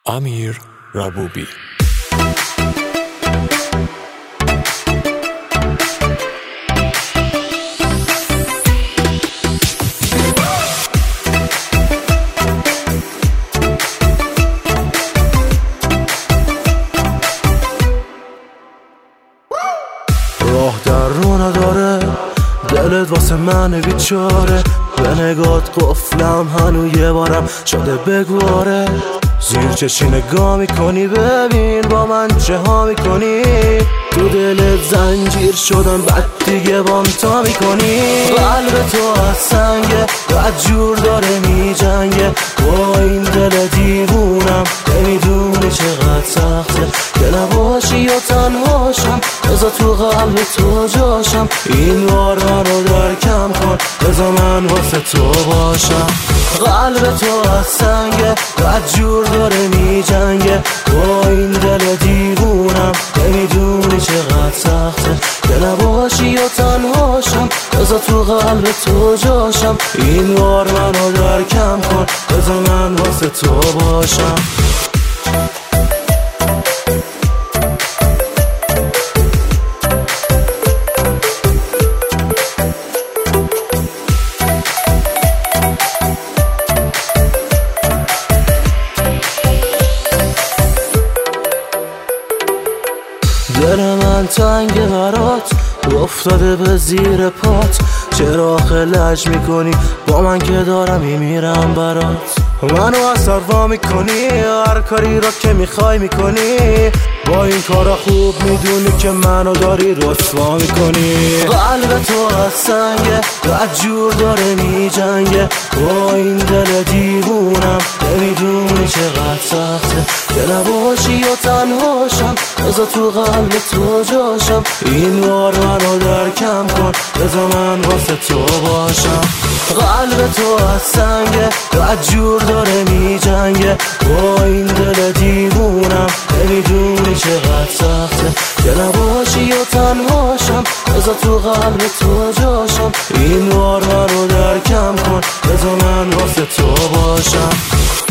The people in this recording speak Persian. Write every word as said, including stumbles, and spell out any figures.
امیر ربوبی. راه در رو نداره دلت واسه من بیچاره، به نگات قفلم هنو یه بارم شده بگواره. زیر چشی نگاه میکنی ببین با من چه ها میکنی، تو دلت زنجیر شدم بعد دیگه بام تا میکنی. قلب تو از سنگه بعد جور داره میجنگه، با این دل دیوونم نمیدونی چقدر سخته که نباشی و تنهاشم. بذار تو قلب تو جاشم، این بار منو درکم کن، بذار من واسه تو باشم. قلب تو از سنگه بعد جور داره میجنگه، با این دل دیوونم نمیدونی چقدر سخته که نباشی و تنهاشم. بذار تو قلب تو جاشم، این بار منو درکم کن، بذار من واسه تو باشم. دل من تنگ برات افتاده به زیر پات، چرا خلج میکنی با من که دارم میمیرم برات. منو اثر وا میکنی هر کاری را که میخوای میکنی، با این کارا خوب میدونی که منو داری رسوا میکنی. قلب تو از سنگه بعد جور داره میجنگه، با این دل دیوونم نمیدونی چقدر سخته که نباشی و تنهاشم. بذار تو قلب تو جاشم، این بار منو درکم کن، بذار من واسه تو باشم. قلب تو از سنگه بعد جور داره میجنگه، با این دل دیوونم نمیدونی چقدر سخته که نباشی و تنهاشم. بذار تو قلب تو جاشم، این بار منو درکم کن، بذار من واسه تو باشم.